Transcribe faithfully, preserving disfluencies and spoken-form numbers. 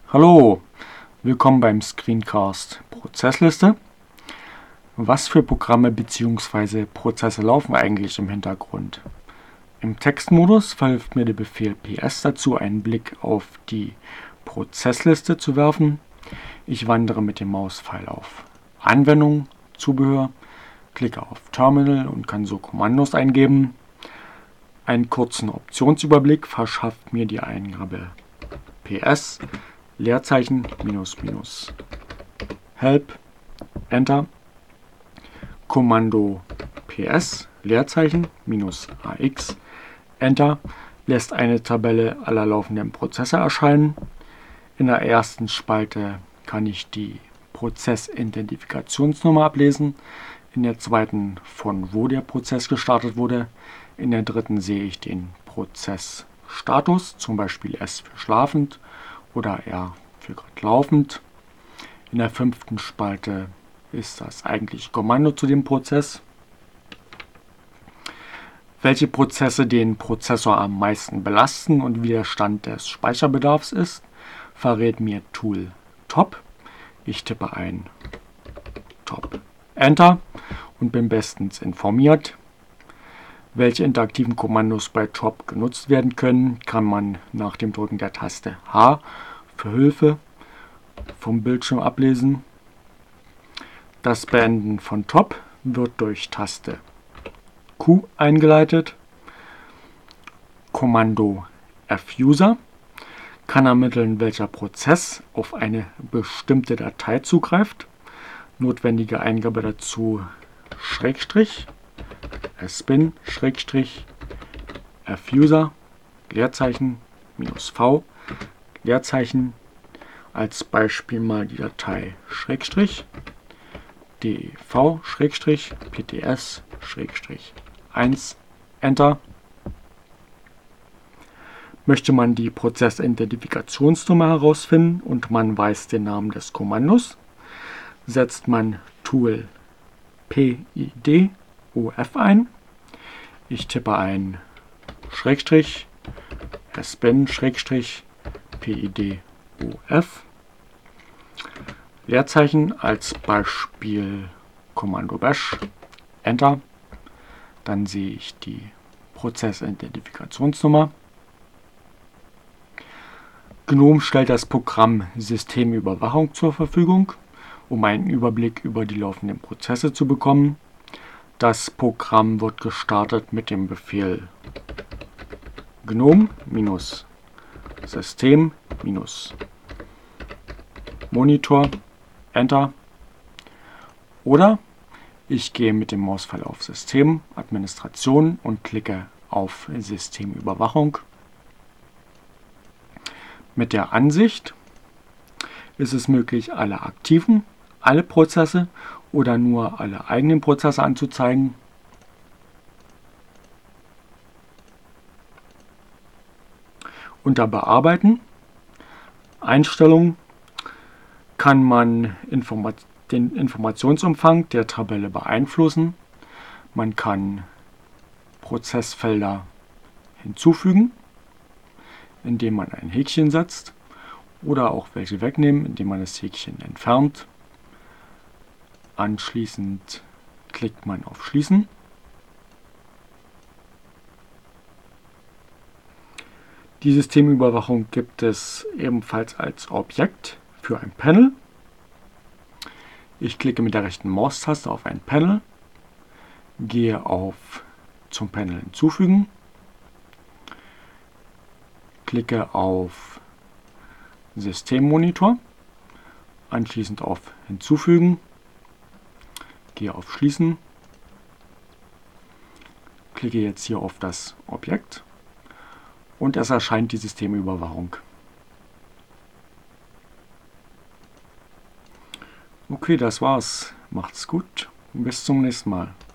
Hallo, willkommen beim Screencast Prozessliste. Was für Programme bzw. Prozesse laufen eigentlich im Hintergrund? Im Textmodus verhilft mir der Befehl ps dazu, einen Blick auf die Prozessliste zu werfen. Ich wandere mit dem Mauspfeil auf Anwendung, Zubehör, klicke auf Terminal und kann so Kommandos eingeben. Einen kurzen Optionsüberblick verschafft mir die Eingabe ps Leerzeichen minus minus help Enter. Kommando ps Leerzeichen minus ax Enter lässt eine Tabelle aller laufenden Prozesse erscheinen. In der ersten Spalte kann ich die Prozessidentifikationsnummer ablesen, in der zweiten von wo der Prozess gestartet wurde, in der dritten sehe ich den Prozessstatus, zum Beispiel S für schlafend oder R für gerade laufend. In der fünften Spalte ist das eigentliche Kommando zu dem Prozess. Welche Prozesse den Prozessor am meisten belasten und wie der Stand des Speicherbedarfs ist, verrät mir Tool Top. Ich tippe ein Top Enter und bin bestens informiert. Welche interaktiven Kommandos bei Top genutzt werden können, kann man nach dem Drücken der Taste H für Hilfe vom Bildschirm ablesen. Das Beenden von Top wird durch Taste Q eingeleitet. Kommando F-User kann ermitteln, welcher Prozess auf eine bestimmte Datei zugreift. Notwendige Eingabe dazu Schrägstrich sbin Schrägstrich F-User Leerzeichen minus V Leerzeichen, als Beispiel mal die Datei Schrägstrich dev Schrägstrich pts Schrägstrich eins Enter. Möchte man die Prozessidentifikationsnummer herausfinden und man weiß den Namen des Kommandos, setzt man Tool pid of ein. Ich tippe ein Schrägstrich sbin Schrägstrich pid of Leerzeichen, als Beispiel Kommando bash Enter. Dann sehe ich die Prozessidentifikationsnummer. GNOME stellt das Programm Systemüberwachung zur Verfügung, um einen Überblick über die laufenden Prozesse zu bekommen. Das Programm wird gestartet mit dem Befehl gnome-system-monitor Enter. Oder ich gehe mit dem Mauspfeil auf System, Administration und klicke auf Systemüberwachung. Mit der Ansicht ist es möglich, alle aktiven, alle Prozesse oder nur alle eigenen Prozesse anzuzeigen. Unter Bearbeiten, Einstellungen kann man Informa- den Informationsumfang der Tabelle beeinflussen. Man kann Prozessfelder hinzufügen, indem man ein Häkchen setzt, oder auch welche wegnehmen, indem man das Häkchen entfernt. Anschließend klickt man auf Schließen. Die Systemüberwachung gibt es ebenfalls als Objekt für ein Panel. Ich klicke mit der rechten Maustaste auf ein Panel, gehe auf zum Panel hinzufügen, klicke auf Systemmonitor, anschließend auf Hinzufügen, gehe auf Schließen, klicke jetzt hier auf das Objekt und es erscheint die Systemüberwachung. Okay, das war's. Macht's gut und bis zum nächsten Mal.